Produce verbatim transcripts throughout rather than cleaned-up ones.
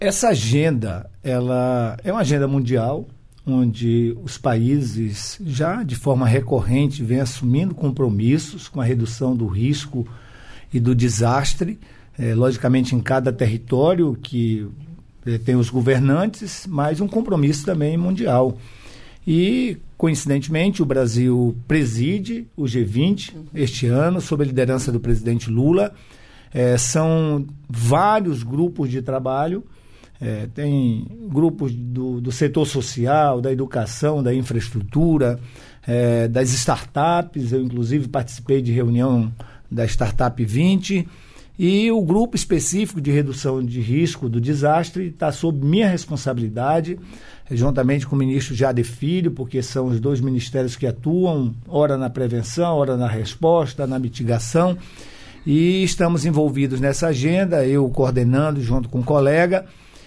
Essa agenda, ela é uma agenda mundial, onde os países já de forma recorrente vêm assumindo compromissos com a redução do risco e do desastre, é, logicamente em cada território que é, tem os governantes, mas um compromisso também mundial. E, coincidentemente, o Brasil preside o G vinte este ano, sob a liderança do presidente Lula. É, são vários grupos de trabalho, é, tem grupos do, do setor social, da educação, da infraestrutura, é, das startups. Eu, inclusive, participei de reunião da Startup vinte, e o grupo específico de redução de risco do desastre está sob minha responsabilidade, juntamente com o ministro Jader Filho, porque são os dois ministérios que atuam, ora na prevenção, ora na resposta, na mitigação, e estamos envolvidos nessa agenda, eu coordenando junto com um colega,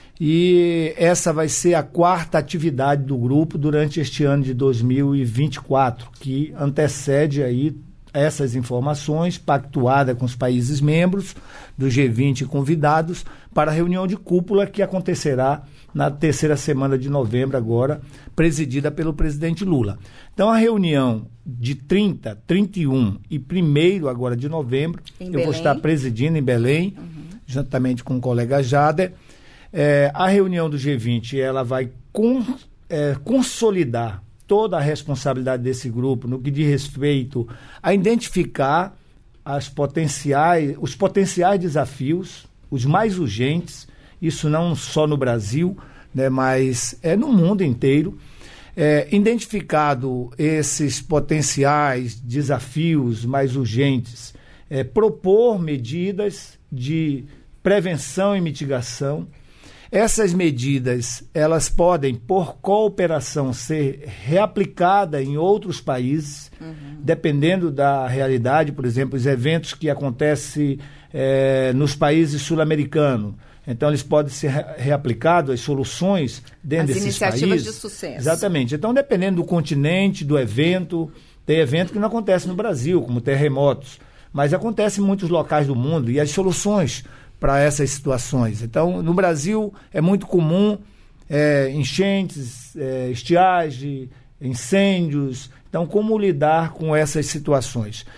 e essa vai ser a quarta atividade do grupo durante este ano de dois mil e vinte e quatro, que antecede aí essas informações, pactuada com os países membros do G vinte convidados para a reunião de cúpula que acontecerá na terceira semana de novembro agora, presidida pelo presidente Lula. Então, a reunião de trinta, trinta e um e primeiro agora de novembro, em eu Belém. vou estar presidindo em Belém, uhum. juntamente com o colega Jader. É, a reunião do G vinte, ela vai con, é, consolidar toda a responsabilidade desse grupo no que diz respeito a identificar as potenciais, os potenciais desafios, os mais urgentes, isso não só no Brasil, né, mas é no mundo inteiro. É, identificado esses potenciais desafios mais urgentes, é, propor medidas de prevenção e mitigação. Essas medidas, elas podem, por cooperação, ser reaplicadas em outros países, uhum. dependendo da realidade. Por exemplo, os eventos que acontecem é, nos países sul-americanos. Então, eles podem ser reaplicados, as soluções dentro as desses países. As iniciativas de sucesso. Exatamente. Então, dependendo do continente, do evento, tem evento que não acontece no Brasil, como terremotos, mas acontece em muitos locais do mundo, e as soluções para essas situações. Então, no Brasil é muito comum é, enchentes, é, estiagem, incêndios. Então, como lidar com essas situações?